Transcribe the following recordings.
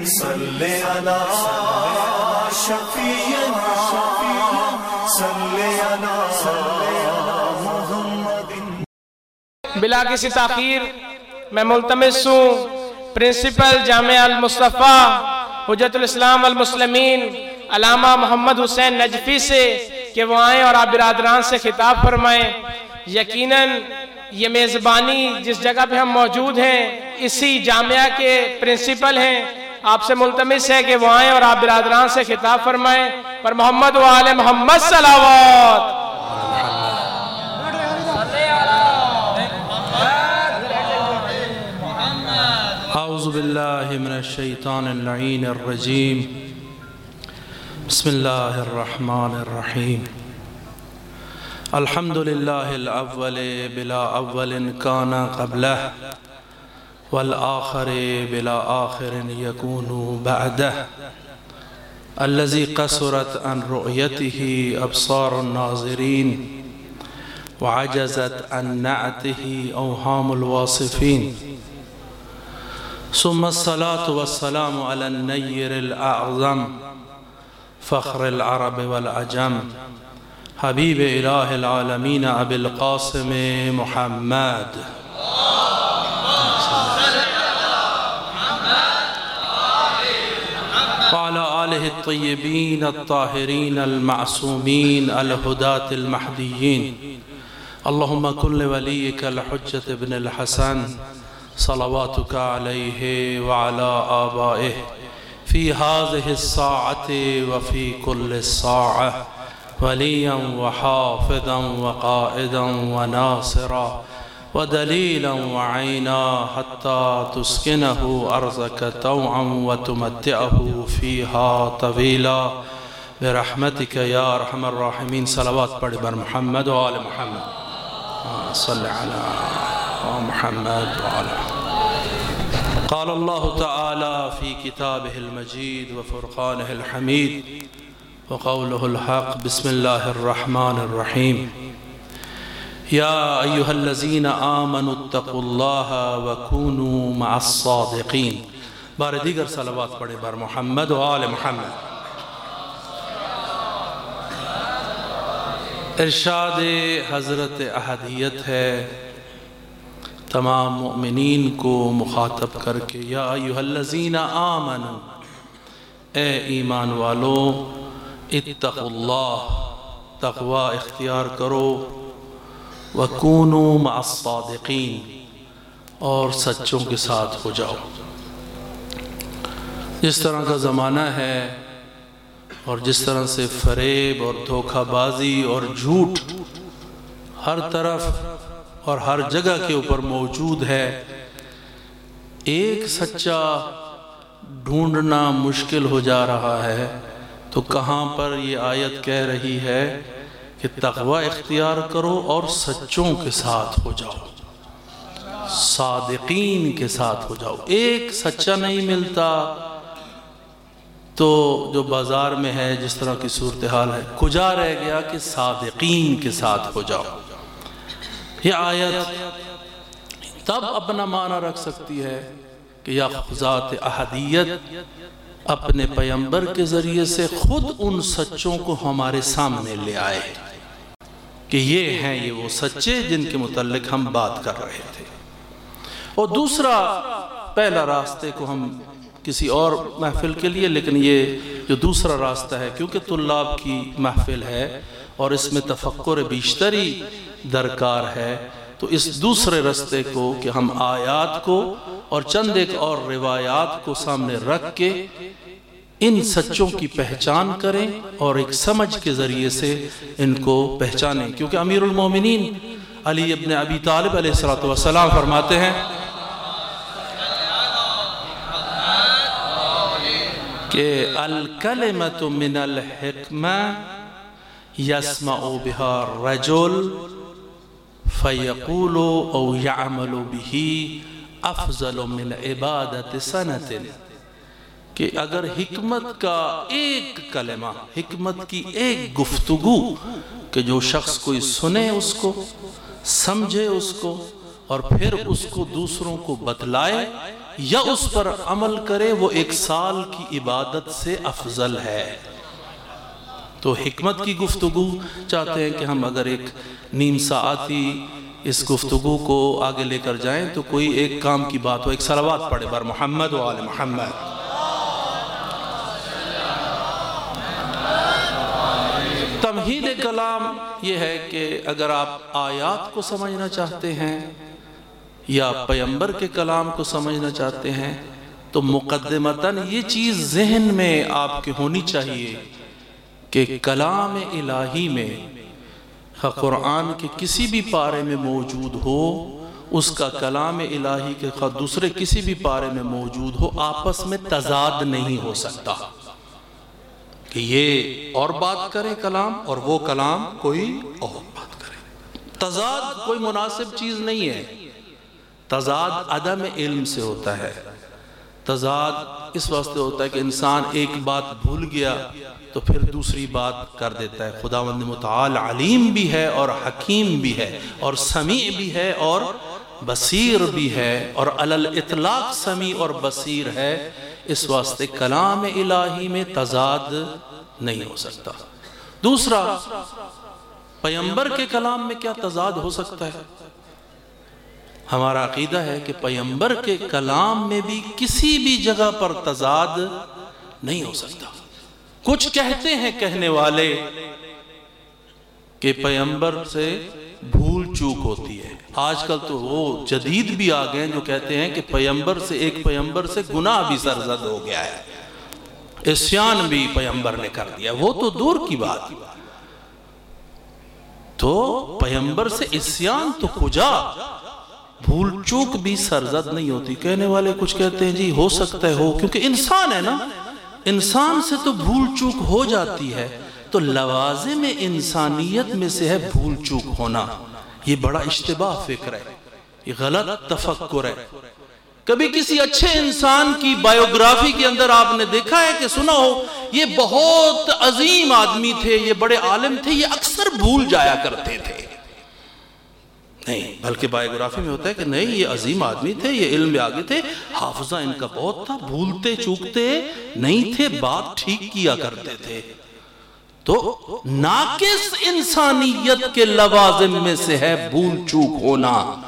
صلی علی شفیعنا صلی علی محمد۔ بلا کسی تاخیر میں ملتمس ہوں پرنسپل جامعہ المصطفیٰ حجت الاسلام والمسلمین علامہ محمد حسین نجفی سے کہ وہ آئیں اور آپ برادران سے خطاب فرمائیں۔ یقیناً یہ میزبانی جس جگہ پہ ہم موجود ہیں اسی جامعہ کے پرنسپل ہیں، آپ سے ملتمس ہے کہ وہ آئیں اور آپ برادران سے خطاب فرمائیں۔ پر محمد و آل محمد صلوات۔ اعوذ باللہ من الشیطان اللعین الرجیم، بسم اللہ الرحمن الرحیم۔ الحمد للہ الاول بلا اول کان قبلہ والآخر بلا آخر یکون بعدہ، الذي قصرت عن رؤيته أبصار الناظرين وعجزت عن نعته أوهام الواصفين، ثم الصلاة والسلام على النير الأعظم فخر العرب والعجم حبيب إله العالمين أبي القاسم محمد وعلى آله الطيبين الطاهرين المعصومين الهداة المهديين، اللهم كن لوليك الحجة ابن الحسن صلواتك عليه وعلى آبائه في هذه الساعة وفي كل الساعة وليا وحافظا وقائدا وناصرا ودليلا وعينا حتى تسكنه أرضك طوعا وتمتعه فيها طويلا برحمتك يا أرحم الراحمين۔ صلوات پڑھ بر محمد و آل محمد، صلی علی محمد وعلى۔ قال الله تعالى في كتابه المجيد وفرقانه الحميد وقوله الحق، بسم الله الرحمن الرحيم، يا أيها الذين آمنوا اتقوا الله وكونوا مع الصادقين۔ بار دیگر صلوات پڑھیں بر محمد و آل محمد۔ ارشاد حضرت احدیت ہے تمام مؤمنین کو مخاطب کر کے، یا ایھا الذین آمنوا، اے ایمان والو، اتقوا اللہ، تقوی اختیار کرو، وَكُونُوا مَعَ الصَّادِقِينَ، اور سچوں کے ساتھ ہو جاؤ۔ جس طرح کا زمانہ ہے اور جس طرح سے فریب اور دھوکہ بازی اور جھوٹ ہر طرف اور ہر جگہ کے اوپر موجود ہے، ایک سچا ڈھونڈنا مشکل ہو جا رہا ہے، تو کہاں پر یہ آیت کہہ رہی ہے کہ تقوی اختیار کرو اور سچوں کے ساتھ ہو جاؤ، صادقین کے ساتھ ہو جاؤ۔ ایک سچا نہیں ملتا تو جو بازار میں ہے جس طرح کی صورتحال ہے، کجا رہ گیا کہ صادقین کے ساتھ ہو جاؤ۔ یہ آیت تب اپنا معنی رکھ سکتی ہے کہ یا ذات احدیت اپنے پیغمبر کے ذریعے سے خود ان سچوں کو ہمارے سامنے لے آئے کہ یہ ہیں یہ وہ سچے جن کے متعلق ہم بات کر رہے تھے۔ اور دوسرا، پہلا راستے کو ہم کسی اور محفل کے لیے، لیکن یہ جو دوسرا راستہ ہے کیونکہ طلاب کی محفل ہے اور اس میں تفکر بیشتری درکار ہے، تو اس دوسرے راستے کو کہ ہم آیات کو اور چند ایک اور روایات کو سامنے رکھ کے ان سچوں کی پہچان کریں اور ایک سمجھ کے ذریعے سے ان کو پہچانیں، کیونکہ امیر المومنین علی ابن ابی طالب علیہ السلام فرماتے ہیں کہ الکلمۃ من الحکمہ یسمع بها الرجل فیقول او یعمل به افضل من عبادت سنت، کہ اگر حکمت کا ایک کلمہ، حکمت کی ایک گفتگو کہ جو شخص کوئی سنے اس کو، سمجھے اس کو اور پھر اس کو دوسروں کو بتلائے، یا اس پر عمل کرے وہ 1 سال کی عبادت سے افضل ہے۔ تو حکمت کی گفتگو چاہتے ہیں کہ ہم اگر ایک نیم ساعتی اس گفتگو کو آگے لے کر جائیں تو کوئی ایک کام کی بات ہو، ایک صلوات پڑھے بر محمد و آل محمد۔ تمہید کلام یہ ہے کہ اگر آپ آیات کو سمجھنا چاہتے ہیں یا پیغمبر کے کلام کو سمجھنا چاہتے ہیں تو مقدمتاً یہ چیز ذہن میں آپ کے ہونی چاہیے کہ کلام الہی میں قرآن کے کسی بھی پارے میں موجود ہو، اس کا کلام الہی کے دوسرے کسی بھی پارے میں موجود ہو، آپس میں تضاد نہیں ہو سکتا کہ یہ اور بات کرے کلام اور وہ کلام کوئی اور بات کرے۔ تضاد کوئی مناسب چیز نہیں ہے۔ تضاد عدم علم سے ہوتا ہے۔ تضاد اس واسطے ہوتا ہے کہ انسان ایک بات بھول گیا تو پھر دوسری بات کر دیتا ہے۔ خداوند متعال علیم بھی ہے اور حکیم بھی ہے اور سمیع بھی ہے اور بصیر بھی ہے، اور علی الاطلاق سمیع اور بصیر ہے۔ اس واسطے کلام الہی میں تضاد نہیں ہو سکتا۔ دوسرا، پیغمبر کے کلام میں کیا تضاد ہو سکتا ہے؟ ہمارا عقیدہ ہے کہ پیغمبر کے کلام میں بھی کسی بھی جگہ پر تضاد نہیں ہو سکتا۔ کچھ کہتے ہیں کہنے والے کہ پیغمبر سے بھول چوک ہوتی ہے۔ آج کل تو وہ جدید بھی آ گئے جو کہتے ہیں کہ ایک پیغمبر سے گناہ بھی سرزد ہو گیا ہے، عصیان بھی پیغمبر نے کر دیا۔ وہ تو دور کی بات، تو پیغمبر سے عصیان تو کجا، بھول چوک بھی سرزد نہیں ہوتی۔ کہنے والے کچھ کہتے ہیں جی ہو سکتا ہے ہو، کیونکہ انسان ہے نا، انسان سے تو بھول چوک ہو جاتی ہے۔ تو لوازم انسانیت میں سے ہے بھول چوک ہونا۔ یہ بڑا اشتباہ فکر ہے، یہ غلط تفکر ہے۔ کبھی کسی اچھے انسان کی بائیوگرافی کے اندر آپ نے دیکھا ہے کہ سنا ہو یہ بہت عظیم آدمی تھے، یہ بڑے عالم تھے، یہ اکثر بھول جایا کرتے تھے؟ نہیں، بلکہ بائیوگرافی میں ہوتا ہے کہ نہیں، یہ عظیم آدمی تھے، یہ علم میں آگے تھے، حافظہ ان کا بہت تھا، بھولتے چوکتے نہیں تھے، بات ٹھیک کیا کرتے تھے۔ تو ناقص انسانیت کے لوازم میں سے ہے بھول چوک ہونا۔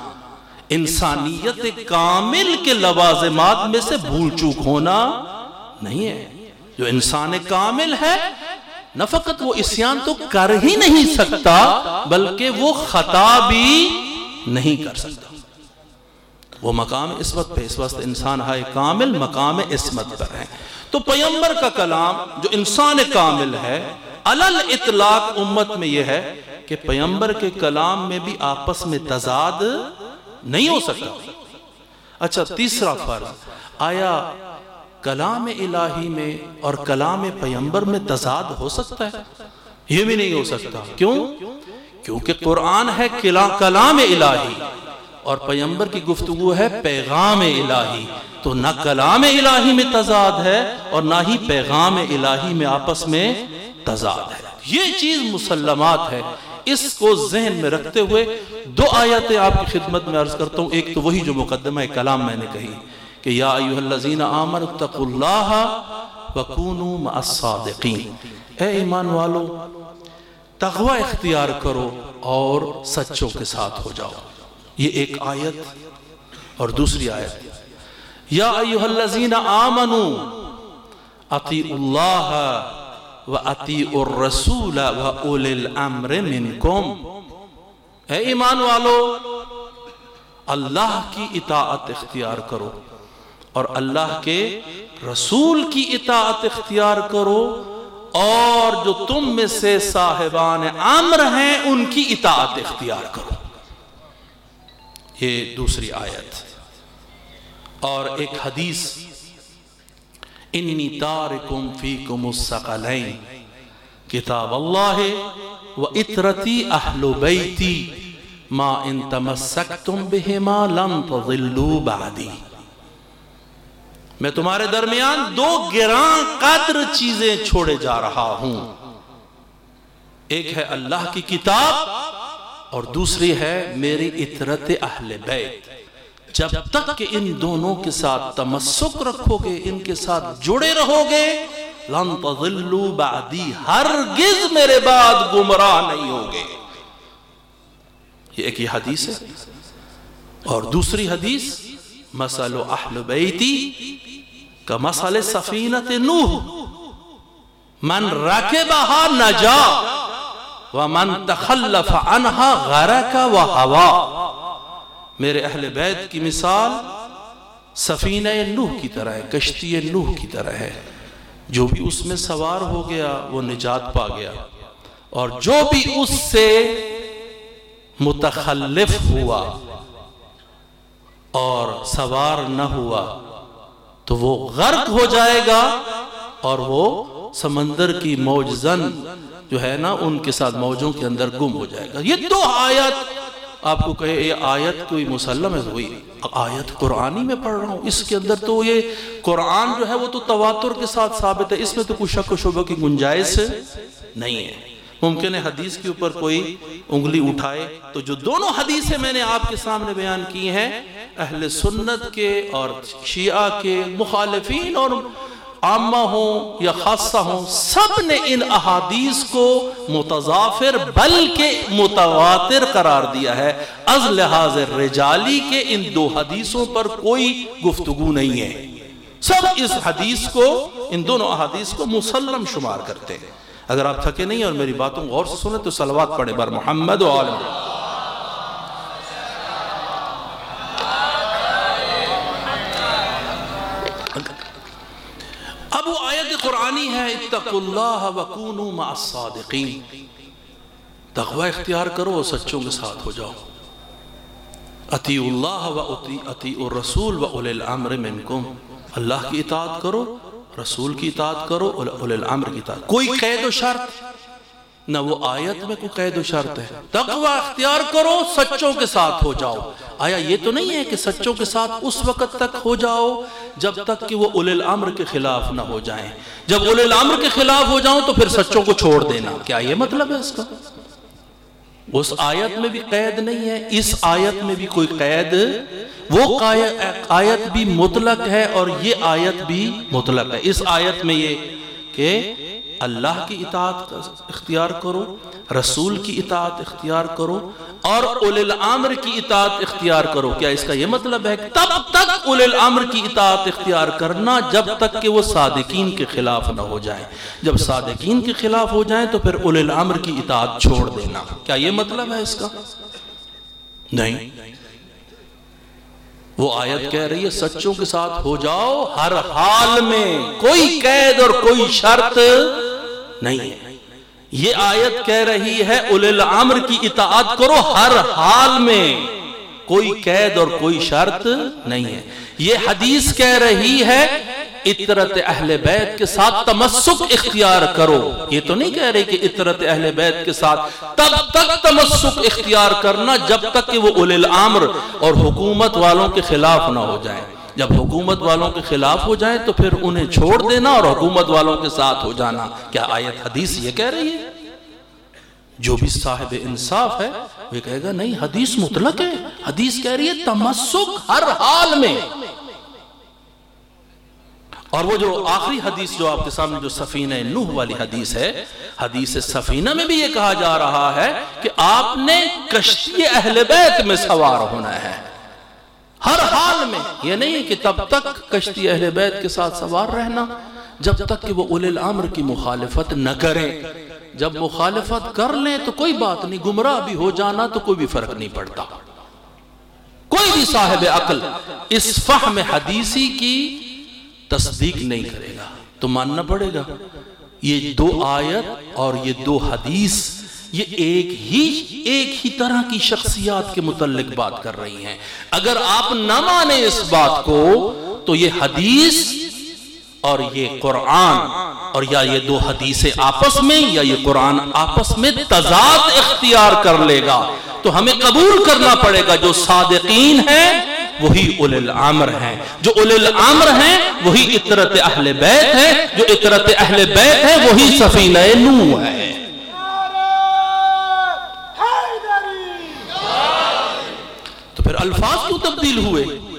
انسانیت کامل کے لوازمات میں سے بھول چوک ہونا نہیں ہے۔ جو انسان کامل ہے نہ فقط وہ عصیان تو کر ہی نہیں سکتا بلکہ وہ خطا بھی نہیں کر سکتا۔ وہ مقام عصمت پہ، اس واسطے انسان ہے کامل مقام عصمت پر ہے۔ تو پیغمبر کا کلام جو انسان کامل ہے، علل اطلاق امت میں یہ ہے کہ پیغمبر کے کلام میں بھی آپس میں تضاد نہیں ہو سکتا۔ اچھا، تیسرا فرض، آیا کلام الہی میں اور کلام پیغمبر میں تضاد ہو سکتا ہے؟ یہ بھی نہیں ہو سکتا۔ کیوں؟ کیونکہ قرآن ہے کلام الہی اور پیغمبر کی گفتگو ہے پیغام الہی۔ تو نہ کلام الہی میں تضاد ہے اور نہ ہی پیغام الہی میں آپس میں تضاد ہے۔ یہ چیز مسلمات ہے۔ اس کو ذہن میں رکھتے ہوئے 2 آیتیں آپ کی خدمت میں عرض کرتا ہوں۔ ایک تو وہی جو مقدمہ کلام میں نے کہی کہ یا ایھا الذین آمنوا اتقوا اللہ وکونوا مع الصادقین، اے ایمان والو تقوی اختیار کرو اور سچوں کے ساتھ ہو جاؤ۔ یہ ایک آیت، اور دوسری آیت یا ایھا الذین آمنوا اطیعوا اللہ وَأَطِیعُوا الرَّسُولَ وَأُولِي الْأَمْرِ مِنْكُمْ، اے ایمان والو اللہ کی اطاعت اختیار کرو اور اللہ کے رسول کی اطاعت اختیار کرو، اور جو تم میں سے صاحبان امر ہیں ان کی اطاعت اختیار کرو۔ یہ دوسری آیت۔ اور ایک حدیث، انی تارکم فیکم الثقلین کتاب اللہ و اطرتی اہل بیتی ما ان تمسکتم بہما لن تضلوا بعدی، میں تمہارے درمیان 2 گراں قدر چیزیں چھوڑے جا رہا ہوں۔ ایک ہے اللہ کی کتاب اور دوسری ہے میری اطرت اہل بیت۔ جب تک کہ ان دونوں کے ساتھ تمسک رکھو گے، ان کے ساتھ جڑے رہو گے، لن تضلوا بعدی، ہرگز میرے بعد گمراہ نہیں ہوگے۔ یہ ایک یہ حدیث ہے۔ اور دوسری حدیث، مثل اہل بیتی کمثل سفینۃ نوح من رکبها نجا ومن تخلف عنها غرق وہوا۔ میرے اہل بیت کی مثال سفینہ نوح کی طرح ہے، کشتی نوح کی طرح ہے، جو بھی اس میں سوار ہو گیا وہ نجات پا گیا، اور جو بھی اس سے متخلف ہوا اور سوار نہ ہوا تو وہ غرق ہو جائے گا، اور وہ سمندر کی موج زن جو ہے نا ان کے ساتھ موجوں کے اندر گم ہو جائے گا۔ یہ دو آیت آپ کو کہے یہ آیت کوئی مسلم ہے، ہوئی آیت قرآنی میں پڑھ رہا ہوں، اس کے اندر تو یہ قرآن جو ہے وہ تو تواتر کے ساتھ ثابت ہے، اس میں تو کوئی شک و شبہ کی گنجائش نہیں ہے۔ ممکن ہے حدیث کے اوپر کوئی انگلی اٹھائے، تو جو دونوں حدیثیں میں نے آپ کے سامنے بیان کی ہیں، اہل سنت کے اور شیعہ کے مخالفین اور عامہ ہوں یا خاصہ ہوں، سب نے ان احادیث کو متضافر بلکہ متواتر قرار دیا ہے۔ از لحاظ رجالی کے ان دو حدیثوں پر کوئی گفتگو نہیں ہے، سب اس حدیث کو، ان دونوں احادیث کو مسلم شمار کرتے ہیں۔ اگر آپ تھکے نہیں اور میری باتوں غور سے سنیں تو صلوات پڑھیں بر محمد و آل محمد۔ اب وہ آیت قرآنی ہے، اتقوا اللہ وکونوا مع الصادقین، تقوی اختیار کرو اور سچوں کے ساتھ ہو جاؤ۔ اطیعوا اللہ واطیعوا الرسول واولی الامر منکم، اللہ کی اطاعت کرو، رسول کی اطاعت کرو، اولی الامر کی اطاعت۔ کوئی قید و شرط نہ وہ آیت میں کوئی قید و شرط ہے، تقوی اختیار کرو، سچوں کے ساتھ ہو جاؤ۔ آیا یہ تو نہیں ہے کہ سچوں کے ساتھ اس وقت تک ہو جاؤ جب تک کہ وہ اولی الامر کے خلاف نہ ہو جائیں، جب اولی الامر کے خلاف ہو جاؤں تو پھر سچوں کو چھوڑ دینا، کیا یہ مطلب ہے اس کا؟ اس آیت میں بھی قید نہیں ہے، اس آیت میں بھی کوئی قید، وہ آیت بھی مطلق ہے اور یہ آیت بھی مطلق ہے۔ اس آیت میں یہ کہ اللہ کی اطاعت اختیار کرو، رسول کی اطاعت اختیار کرو اور اولی الامر کی اطاعت اختیار کرو، کیا اس کا یہ مطلب ہے کہ تب تک اولی الامر کی اطاعت اختیار کرنا جب تک کہ وہ صادقین کے خلاف نہ ہو جائیں، جب صادقین کے خلاف ہو جائیں تو پھر اولی الامر کی اطاعت چھوڑ دینا، کیا یہ مطلب ہے اس کا؟ نہیں، وہ آیت کہہ رہی ہے سچوں کے ساتھ ہو جاؤ ہر حال میں، کوئی قید اور کوئی شرط نہیں ہے۔ یہ آیت کہہ رہی ہے اولی الامر کی اطاعت کرو ہر حال میں، کوئی قید اور کوئی شرط نہیں ہے۔ یہ حدیث کہہ رہی ہے اطرت اہل بیت کے ساتھ تمسک اختیار کرو، یہ تو نہیں کہہ رہی کہ اطرت اہل بیت کے ساتھ تب تک تمسک اختیار کرنا جب تک کہ وہ اولی الامر اور حکومت والوں کے خلاف نہ ہو جائیں، جب حکومت والوں کے خلاف ہو جائیں تو پھر انہیں چھوڑ دینا اور حکومت والوں کے ساتھ ہو جانا، کیا آیت حدیث یہ کہہ رہی ہے؟ جو بھی صاحب انصاف ہے وہ کہے گا نہیں، حدیث مطلق ہے، حدیث کہہ رہی ہے تمسک ہر حال میں۔ اور وہ جو آخری حدیث جو آپ کے سامنے جو سفینہ نوح والی حدیث ہے، حدیث سفینہ میں بھی یہ کہا جا رہا ہے کہ آپ نے کشتی اہل بیت میں سوار ہونا ہے ہر حال میں، یہ نہیں کہ تب تک کشتی اہل بیت کے ساتھ سوار رہنا جب تک کہ وہ اولی الامر کی مخالفت نہ کریں، جب مخالفت کر لیں تو کوئی بات نہیں، گمراہ بھی ہو جانا تو کوئی بھی فرق نہیں پڑتا۔ کوئی بھی صاحب عقل اس فہم حدیثی کی تصدیق نہیں کرے گا تو ماننا پڑے گا یہ دو آیت اور یہ دو حدیث یہ ایک ہی طرح کی شخصیات کے متعلق بات کر رہی ہیں۔ اگر آپ نہ مانیں اس بات کو تو یہ حدیث اور یہ قرآن، اور یا یہ دو حدیثیں آپس میں یا یہ قرآن آپس میں تضاد اختیار کر لے گا، تو ہمیں قبول کرنا پڑے گا جو صادقین ہیں وہی اولی الامر ہیں، جو اولی الامر ہیں وہی اطرت اہل بیت ہیں، جو اطرت اہل بیت ہیں وہی سفینہ نوح ہے۔ تو پھر الفاظ کیوں تبدیل ہوئے؟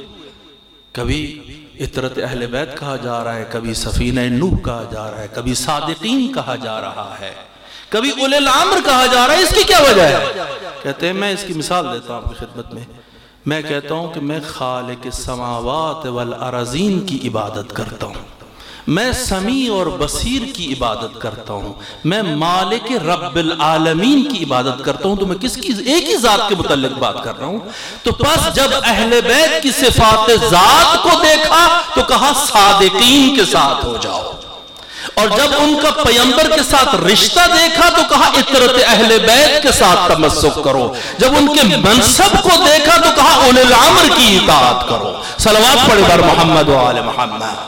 کبھی اطرت اہل بیت کہا جا رہا ہے، کبھی سفینہ نوح کہا جا رہا ہے، کبھی صادقین کہا جا رہا ہے، کبھی اولی الامر کہا جا رہا ہے. اس کی کیا وجہ ہے؟ کہتے ہیں، میں اس کی مثال دیتا ہوں آپ کی خدمت میں. میں کہتا ہوں کہ میں خالق السماوات والارضین کی عبادت کرتا ہوں، میں سمیع اور بصیر کی عبادت کرتا ہوں، میں مالک رب العالمین کی عبادت کرتا ہوں. تو میں کس کی؟ ایک ہی ذات کے متعلق بات کر رہا ہوں. تو پس جب اہل بیت کی صفات ذات کو دیکھا تو کہا صادقین کے ساتھ ہو جاؤ، اور جب ان کا پیغمبر کے ساتھ رشتہ دیکھا تو کہا اطرت اہل بیت کے ساتھ تمسک کرو، جب ان کے منصب کو دیکھا تو کہا اولی الامر کی اطاعت کرو. صلوات پڑھے بر محمد و آل محمد.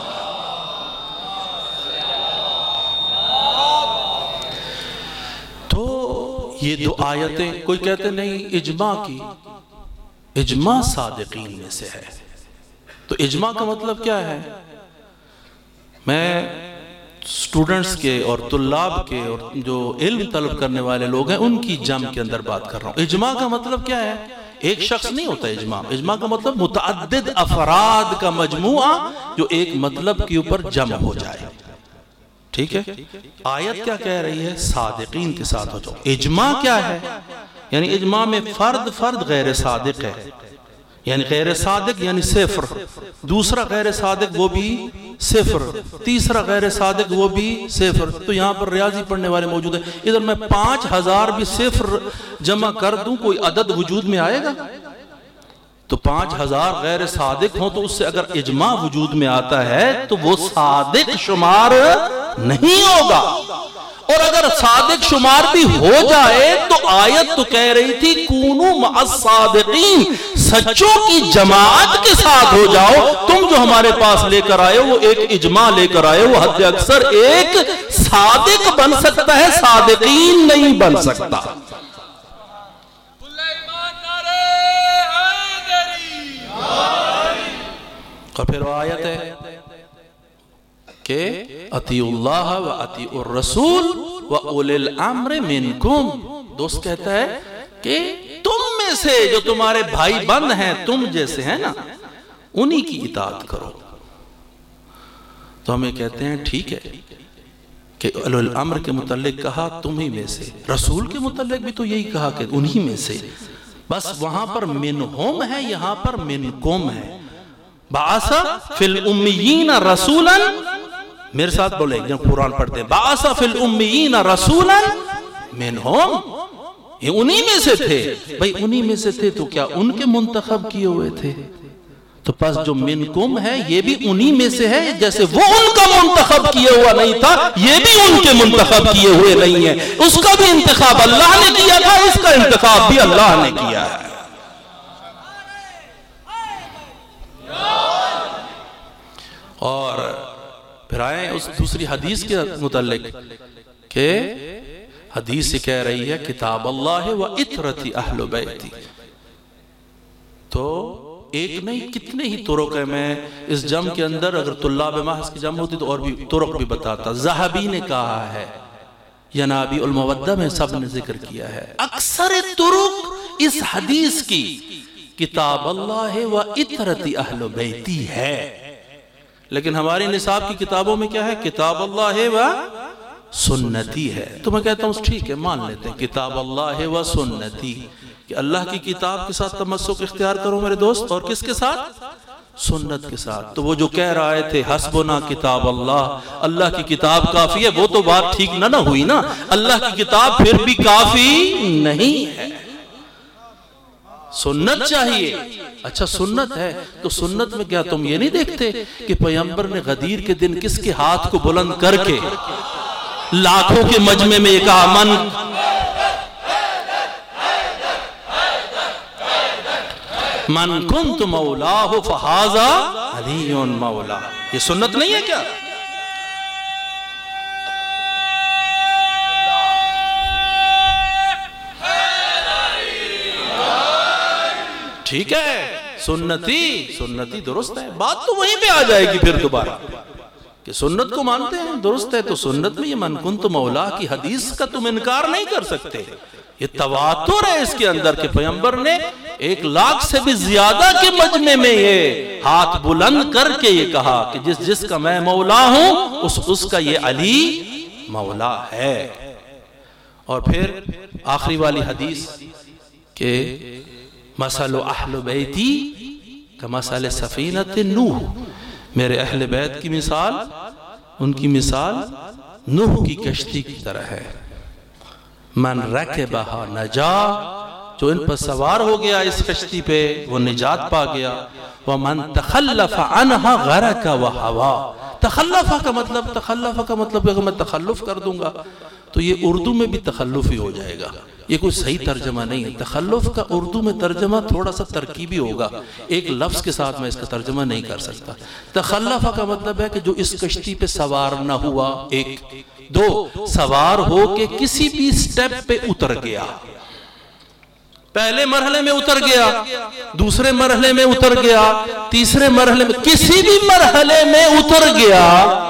تو یہ دو آیتیں، کوئی کہتے نہیں اجماع کی، اجماع صادقین میں سے ہے. تو اجماع کا مطلب کیا ہے؟ میں اسٹوڈنٹس کے اور طلاب کے اور جو علم طلب کرنے والے لوگ ہیں ان کی جمع کے اندر بات کر رہا ہوں. اجماع کا مطلب کیا ہے؟ ایک شخص نہیں ہوتا اجماع. اجماع کا مطلب متعدد افراد کا مجموعہ جو ایک مطلب کے اوپر جمع ہو جائے. ٹھیک ہے؟ آیت کیا کہہ رہی ہے؟ صادقین کے ساتھ ہو جاؤ. اجماع کیا ہے؟ یعنی اجماع میں فرد غیر صادق ہے، یعنی غیر صادق یعنی صفر، دوسرا غیر صادق وہ بھی صفر، تیسرا غیر صادق وہ بھی صفر. تو یہاں پر ریاضی پڑھنے والے موجود ہیں. ادھر میں 5000 بھی صفر جمع کر دوں، کوئی عدد وجود میں آئے گا؟ تو 5000 غیر صادق ہوں تو اس سے اگر اجماع وجود میں آتا ہے تو وہ صادق شمار نہیں ہوگا. اور اگر صادق شمار بھی ہو جائے تو آیت تو کہہ رہی تھی کونو مع الصادقین، سچوں کی جماعت کے ساتھ ہو جاؤ. تم جو ہمارے پاس لے کر آئے وہ ایک اجماع لے کر آئے، وہ حد اکثر ایک صادق بن سکتا ہے، صادقین نہیں بن سکتا. اور پھر وہ آیت ہے کہ اطیعوا اللہ و اطیعوا الرسول و اولی الامر منکم. دوست کہتا ہے کہ تم میں سے جو تمہارے بھائی بند ہیں، تم جیسے ہیں نا، انہی کی اطاعت کرو. تو ہمیں کہتے ہیں ٹھیک ہے کہ اولی الامر کے متعلق کہا تمہی میں سے، رسول کے متعلق بھی تو یہی کہا کہ انہی میں سے. بس وہاں پر منہم ہے، یہاں پر منکم ہے. بعث فی الامیین رسولا، میرے ساتھ بولے جب قرآن پڑھتے ہیں، بعث فی الامیین رسولا منہم، یہ انہی میں سے تھے. بھئی انہی میں سے تھے تو کیا ان کے منتخب کیے ہوئے تھے؟ تو پس جو منکم ہے یہ بھی انہی میں سے ہے. جیسے وہ ان کا منتخب کیے ہوا نہیں تھا، یہ بھی ان کے منتخب کیے ہوئے نہیں ہے. اس کا بھی انتخاب اللہ نے کیا تھا، اس کا انتخاب بھی اللہ نے کیا ہے. اور پھر آئے اس دوسری حدیث کے متعلق کہ حدیث کہہ رہی ہے کتاب اللہ و اطرت اہل بیتی. تو ایک نہیں کتنے ہی طرق ہیں. میں اس جمع کے اندر اگر طلاب محض کی جمع ہوتی تو اور بھی طرق بھی بتاتا. ذہبی نے کہا ہے، ینابی المودہ میں سب نے ذکر کیا ہے، اکثر طرق اس حدیث کی کتاب اللہ و اطرت اہل بیتی ہے. لیکن ہماری نصاب کی کتابوں میں کیا ہے؟ کتاب اللہ و سنتی ہے. تو میں کہتا ہوں ٹھیک ہے، مان لیتے ہیں کتاب اللہ و سنتی، کہ اللہ کی کتاب کے ساتھ تمسک اختیار کرو میرے دوست. اور کس کے ساتھ؟ سنت کے ساتھ. تو وہ جو کہہ رہے تھے حسبنا کتاب اللہ، اللہ کی کتاب کافی ہے، وہ تو بات ٹھیک نہ ہوئی نا. اللہ کی کتاب پھر بھی کافی نہیں ہے، سنت چاہیے. اچھا سنت ہے تو سنت میں کیا تم یہ نہیں دیکھتے کہ پیغمبر نے غدیر کے دن کس کے ہاتھ کو بلند کر کے لاکھوں کے مجمع میں یہ کہا من کنت مولاہ فہذا علی مولا. یہ سنت نہیں ہے کیا؟ ٹھیک ہے، سنتی درست ہے. بات تو وہیں پہ آ جائے گی پھر دوبارہ کہ سنت کو مانتے ہیں، درست ہے. تو سنت میں یہ من کنت مولا کی حدیث کا تم انکار نہیں کر سکتے. یہ تواتر ہے اس کے اندر کہ پیغمبر نے 1,00,000 سے بھی زیادہ کے مجمع میں یہ ہاتھ بلند کر کے یہ کہا کہ جس کا میں مولا ہوں اس کا یہ علی مولا ہے. اور پھر آخری والی حدیث کہ مثل اہل بیتی کمثل سفینۃ نوح، میرے اہل بیت کی مثال ان کی مثال نوح کی کشتی کی طرح ہے. من رکبہا نجا، جو ان پر سوار ہو گیا اس کشتی پہ وہ نجات پا گیا. ومن تخلف عنہا غرق وہوا، تخلف کا مطلب اگر میں تخلف کر دوں گا تو یہ اردو میں بھی تخلف ہی ہو جائے گا، یہ کوئی صحیح ترجمہ نہیں ہے. تخلف کا اردو میں ترجمہ تھوڑا سا ترکیبی ہوگا، ایک لفظ کے ساتھ میں اس کا ترجمہ نہیں کر سکتا. تخلف کا مطلب ہے کہ جو اس کشتی پہ سوار نہ ہوا، 1 2 سوار ہو کے کسی بھی سٹیپ پہ اتر گیا. پہلے مرحلے میں اتر گیا، دوسرے مرحلے میں اتر گیا، تیسرے مرحلے میں، کسی بھی مرحلے میں اتر گیا،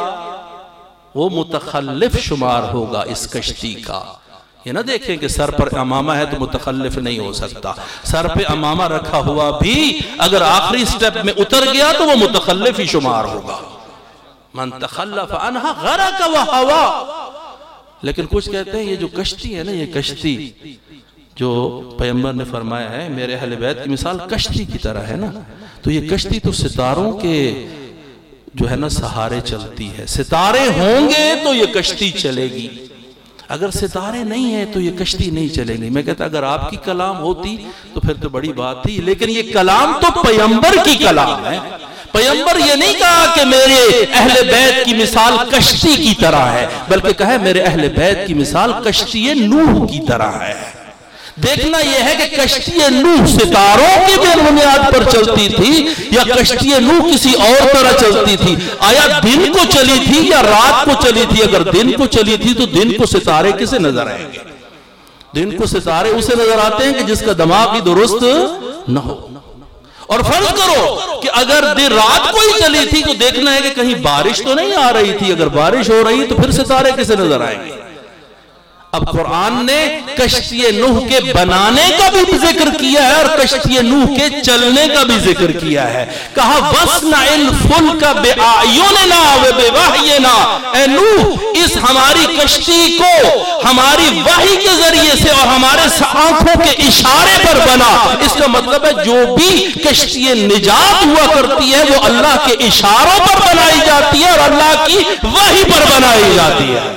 وہ متخلف شمار ہوگا اس کشتی کا. یہ نہ دیکھیں کہ سر پر امامہ ہے تو متخلف نہیں ہو سکتا، سر پہ امامہ رکھا ہوا بھی اگر آخری سٹیپ میں اتر گیا تو وہ متخلف ہی شمار ہوگا. من تخلف عنہا غرق وہوا. لیکن کچھ کہتے ہیں یہ جو کشتی ہے نا، یہ کشتی جو پیغمبر نے فرمایا ہے میرے اہل بیت کی مثال کشتی کی طرح ہے نا، تو یہ کشتی تو ستاروں کے جو ہے نا سہارے چلتی ہے. ستارے ہوں گے تو یہ کشتی چلے گی، اگر ستارے نہیں ہیں تو یہ کشتی نہیں چلے گی. میں کہتا اگر آپ کی کلام ہوتی تو پھر تو بڑی بات تھی، لیکن یہ کلام تو پیغمبر کی کلام ہے. پیغمبر یہ نہیں کہا کہ میرے اہل بیت کی مثال کشتی کی طرح ہے، بلکہ کہا میرے اہل بیت کی مثال کشتی نوح کی طرح ہے. دیکھنا یہ ہے کہ کشتی نوح ستاروں کی بنیاد پر چلتی تھی یا کشتی نوح کسی اور طرح چلتی تھی. آیا دن کو چلی تھی یا رات کو چلی تھی؟ اگر دن کو چلی تھی تو دن کو ستارے کسے نظر آئیں گے؟ دن کو ستارے اسے نظر آتے ہیں کہ جس کا دماغ ہی درست نہ ہو. اور فرض کرو کہ اگر دن رات کو ہی چلی تھی تو دیکھنا ہے کہ کہیں بارش تو نہیں آ رہی تھی. اگر بارش ہو رہی تو پھر ستارے کسے نظر آئیں گے؟ اب قرآن نے کشتی نوح کے بنانے کا بھی ذکر کیا ہے اور کشتی نوح کے چلنے کا بھی ذکر کیا ہے. کہا وَاصْنَعِ الْفُلْكَ بِأَعْيُنِنَا وَبِوَحْيِنَا، اے نوح اس ہماری کشتی کو ہماری وحی کے ذریعے سے اور ہمارے آنکھوں کے اشارے پر بنا. اس کا مطلب ہے جو بھی کشتی نجات ہوا کرتی ہے وہ اللہ کے اشاروں پر بنائی جاتی ہے اور اللہ کی وحی پر بنائی جاتی ہے.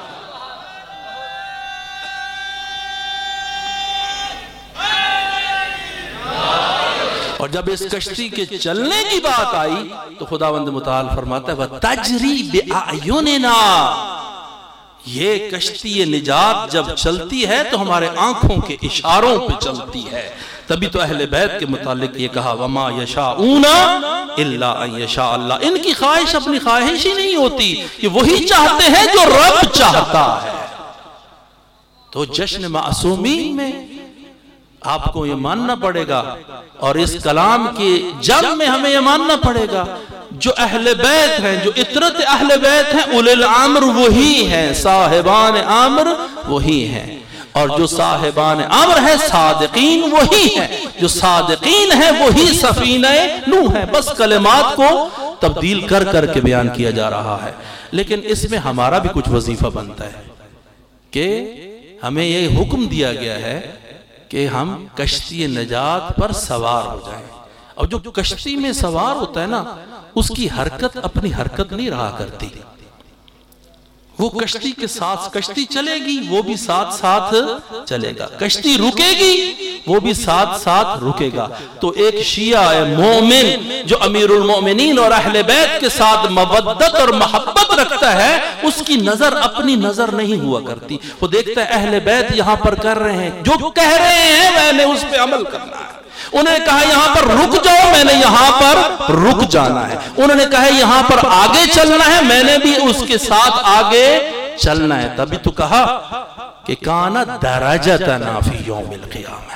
اور جب اس کشتی کے چلنے کی بات آئی تو خداوند متعال فرماتا ہے وَتَجْرِي بِأَعْيُنِنَا، یہ کشتی نجات جب چلتی ہے تو ہمارے آنکھوں کے اشاروں پہ چلتی ہے. تبھی تو اہل بیت کے متعلق یہ کہا وَمَا يَشَاءُونَ إِلَّا أَن يَشَاءَ اللَّهُ، ان کی خواہش اپنی خواہش ہی نہیں ہوتی، یہ وہی چاہتے ہیں جو رب چاہتا ہے. تو جشن معصومین میں آپ کو یہ ماننا پڑے گا اور اس کلام کی جنگ میں ہمیں یہ ماننا پڑے گا جو اہل بیت ہیں، جو اطرت اہل بیت ہیں، اولی الامر وہی ہیں، صاحبان امر وہی ہیں، اور جو صاحبان امر ہیں صادقین وہی ہیں، جو صادقین ہیں وہی سفینہ نوح ہیں. بس کلمات کو تبدیل کر کر کے بیان کیا جا رہا ہے. لیکن اس میں ہمارا بھی کچھ وظیفہ بنتا ہے کہ ہمیں یہ حکم دیا گیا ہے کہ ہم کشتی نجات پر سوار ہو جائیں. اور جو کشتی میں سوار ہوتا ہے نا اس کی حرکت اپنی حرکت نہیں رہا کرتی، وہ کشتی کے ساتھ، کشتی چلے گی وہ بھی ساتھ ساتھ چلے گا، کشتی رکے گی وہ بھی ساتھ ساتھ رکے گا. تو ایک شیعہ مومن جو امیر المومنین اور اہل بیت کے ساتھ مودت اور محبت رکھتا ہے اس کی نظر اپنی نظر نہیں ہوا کرتی. وہ دیکھتا ہے اہل بیت یہاں پر کر رہے ہیں، جو کہہ رہے ہیں میں نے اس پہ عمل کرنا ہے. انہوں نے کہا یہاں پر رک جاؤ، میں نے یہاں پر رک جانا ہے. انہوں نے کہا یہاں پر آگے چلنا ہے، میں نے بھی اس کے ساتھ آگے چلنا ہے. تبھی تو کہا کہ کانا درجتنا فی یوم القیامہ،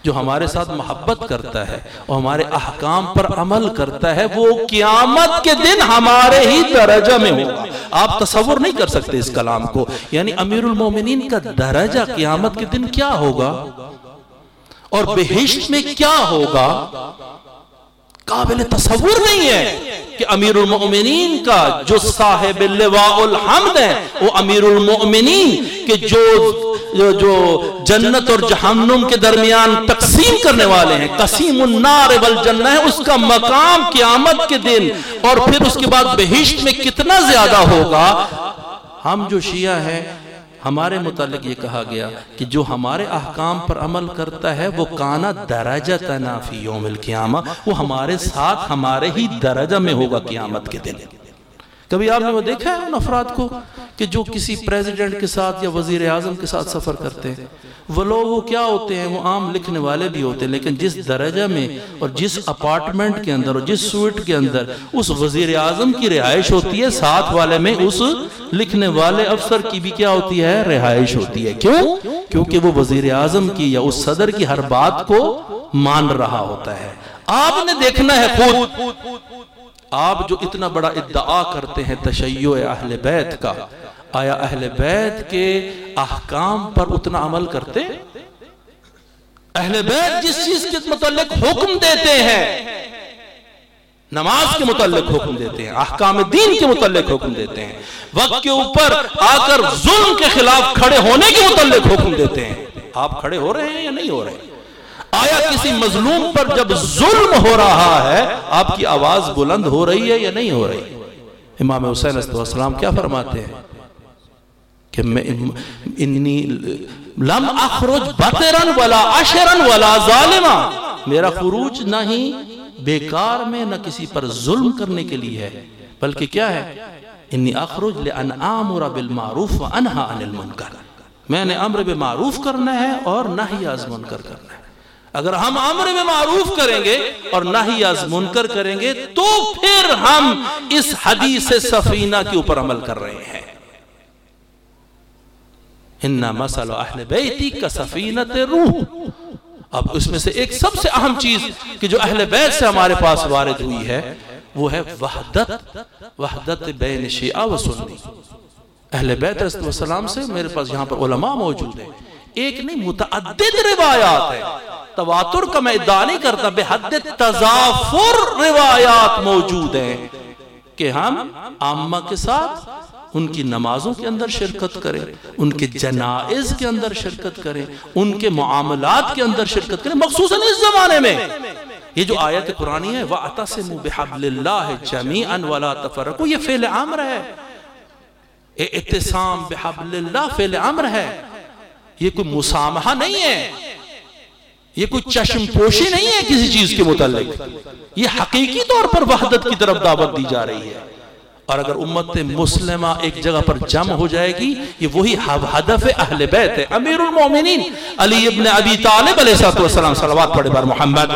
جو ہمارے ساتھ محبت کرتا ہے اور ہمارے احکام پر عمل کرتا ہے، وہ قیامت کے دن ہمارے ہی درجہ میں ہوگا۔ آپ تصور نہیں کر سکتے اس کلام کو، یعنی امیر المومنین کا درجہ قیامت کے دن کیا ہوگا اور بہشت میں کیا ہوگا، قابل تصور نہیں ہے کہ امیر المؤمنین کا جو صاحب اللواء الحمد ہے، وہ امیر المؤمنین کہ جو جنت اور جہنم کے درمیان تقسیم کرنے والے ہیں، قسیم النار والجنہ ہے، اس کا مقام قیامت کے دن اور پھر اس کے بعد بہشت میں کتنا زیادہ ہوگا۔ ہم جو شیعہ ہیں، ہمارے متعلق یہ کہا گیا کہ جو ہمارے احکام پر عمل کرتا ہے وہ کانا درجتنا فی یوم القیامہ، وہ ہمارے ساتھ ہمارے ہی درجہ میں ہوگا قیامت کے دن۔ کبھی آپ نے وہ دیکھا ہے ان افراد کو کہ جو کسی پریزیڈنٹ کے ساتھ یا وزیر اعظم کے ساتھ سفر کرتے ہیں، وہ لوگ وہ کیا ہوتے ہیں، وہ عام لکھنے والے بھی ہوتے ہیں، لیکن جس درجہ میں اور جس اپارٹمنٹ کے اندر اور جس سوئٹ کے اندر اس وزیر اعظم کی رہائش ہوتی ہے، ساتھ والے میں اس لکھنے والے افسر کی بھی کیا ہوتی ہے، رہائش ہوتی ہے۔ کیوں؟ کیونکہ وہ وزیر اعظم کی یا اس صدر کی ہر بات کو مان رہا ہوتا ہے۔ آپ نے دیکھنا ہے خود، آپ جو اتنا بڑا ادعا کرتے ہیں تشیع اہل بیت کا، آیا اہل بیت کے احکام پر اتنا عمل کرتے؟ اہل بیت جس چیز کے متعلق حکم دیتے ہیں، نماز کے متعلق حکم دیتے ہیں، احکام دین کے متعلق حکم دیتے ہیں، وقت کے اوپر آ کر ظلم کے خلاف کھڑے ہونے کے متعلق حکم دیتے ہیں، آپ کھڑے ہو رہے ہیں یا نہیں ہو رہے ہیں؟ آیا کسی مظلوم پر جب ظلم ہو رہا ہے آپ کی آواز بلند ہو رہی ہے یا نہیں ہو رہی؟ امام حسین علیہ السلام کیا فرماتے ہیں کہ میں انی لم اخرج بطرا ولا عشرا ولا ظالما، میرا خروج نہ ہی بیکار میں نہ کسی پر ظلم کرنے کے لیے ہے، بلکہ کیا ہے، انی اخرج لان آمر بالمعروف وانہا عن المنکر، میں نے امر بالمعروف کرنا ہے اور نہی از منکر کرنا ہے۔ اگر ہم امر بالمعروف کریں گے اور نہی از منکر کریں گے تو پھر ہم اس حدیث سفینہ کے اوپر عمل کر رہے ہیں۔ اِنَّا مَثَلُ أَهْلِ بَيْتِ كَسَفِينَةِ روح۔ اب اس میں سے ایک سب سے اہم چیز کہ جو اہل بیت سے ہمارے پاس وارد ہوئی ہے وہ ہے وحدت بین شیعہ و سنی۔ اہل بیت علیہ السلام سے میرے پاس یہاں پر علماء موجود ہیں، ایک نہیں متعدد روایات ہیں، تواتر کا میں ادعا نہیں کرتا، بے حد تضافر روایات موجود ہیں کہ ہم عامہ کے ساتھ ان کی نمازوں کے اندر شرکت کریں، ان کے جنائز کے اندر شرکت کریں، ان کے معاملات کے اندر شرکت کریں، مخصوصاً اس زمانے میں۔ یہ جو آیت قرآنی ہے وَاعْتَصِمُوا بِحَبْلِ اللَّهِ جَمِيعًا وَلَا تَفَرَّقُوا، یہ فعل امر ہے، اعتصام بحبل اللہ فعل امر ہے، یہ کوئی مسامحہ نہیں ہے، یہ کوئی چشم پوشی نہیں ہے کسی چیز کے متعلق، یہ حقیقی طور پر وحدت کی طرف دعوت دی جا رہی ہے۔ اور اگر امت مسلمہ ایک جگہ پر جمع ہو جائے گی، یہ وہی ہدف اہل بیت ہے۔ امیر المومنین علی ابن ابی طالب علیہ السلام، صلوات پڑھے بر محمد۔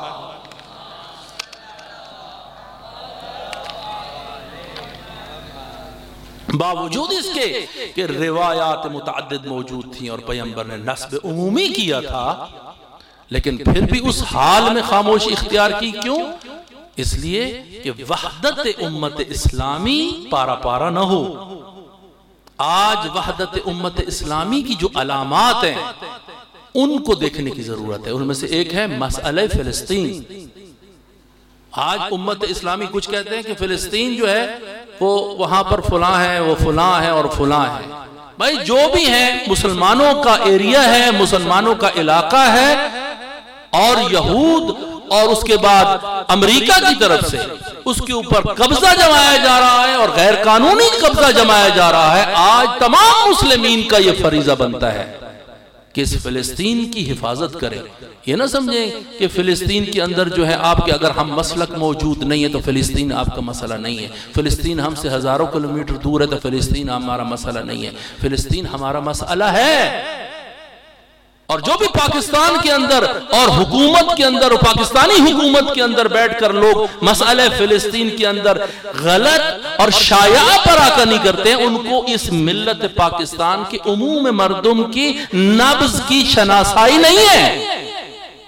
باوجود اس کے کہ روایات متعدد موجود تھیں اور پیغمبر نے نسب عمومی کیا تھا، لیکن پھر بھی اس حال میں خاموشی اختیار کی۔ کیوں؟ اس لیے کہ وحدت امت اسلامی پارا پارا نہ ہو۔ آج وحدت امت اسلامی کی جو علامات ہیں ان کو دیکھنے کی ضرورت ہے۔ ان میں سے ایک ہے مسئلہ فلسطین۔ آج امت اسلامی کچھ کہتے ہیں کہ فلسطین جو ہے وہ وہاں پر فلاں ہے، وہ فلاں ہے اور فلاں ہے۔ بھائی جو بھی ہیں مسلمانوں کا ایریا ہے، مسلمانوں کا علاقہ ہے، اور یہود اور اس کے بعد امریکہ کی طرف سے اس کے اوپر قبضہ جمایا جا رہا ہے اور غیر قانونی قبضہ جمایا جا رہا ہے۔ آج تمام مسلمین کا یہ فریضہ بنتا ہے کہ اس فلسطین کی حفاظت کریں۔ یہ نہ سمجھیں کہ فلسطین کے اندر جو ہے آپ کے اگر ہم مسلک موجود نہیں ہے تو فلسطین آپ کا مسئلہ نہیں ہے، فلسطین ہم سے ہزاروں کلومیٹر دور ہے تو فلسطین ہمارا مسئلہ نہیں ہے۔ فلسطین ہمارا مسئلہ ہے، اور جو بھی پاکستان کے اندر اور حکومت کے اندر اور پاکستانی حکومت کے اندر بیٹھ کر لوگ مسئلہ فلسطین کے اندر غلط اور شایعہ پراکنی نہیں کرتے ہیں، ان کو اس ملت پاکستان کے عموم مردم کی نبض کی شناسائی نہیں ہے۔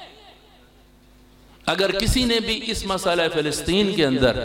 اگر کسی نے بھی اس مسئلہ فلسطین کے اندر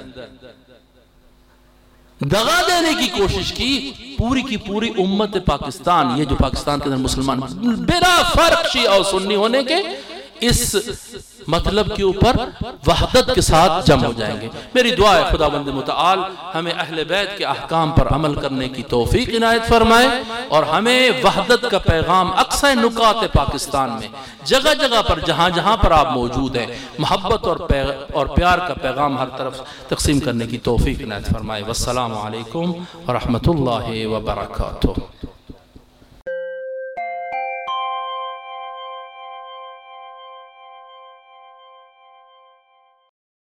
دغا دینے کی کوشش کی، پوری کی پوری امت پاکستان، یہ جو پاکستان کے اندر مسلمان بلا فرق شیعہ اور سنی ہونے کے، اس مطلب کے اوپر وحدت کے ساتھ جمع ہو جائیں گے۔ میری دعا ہے خداوند متعال ہمیں اہل بیت کے احکام پر عمل کرنے کی توفیق عنایت فرمائے، اور ہمیں وحدت کا پیغام اقصی نقاط پاکستان میں جگہ جگہ پر جہاں جہاں پر آپ موجود ہیں، محبت اور پیار کا پیغام ہر طرف تقسیم کرنے کی توفیق عنایت فرمائے۔ والسلام علیکم ورحمۃ اللہ وبرکاتہ۔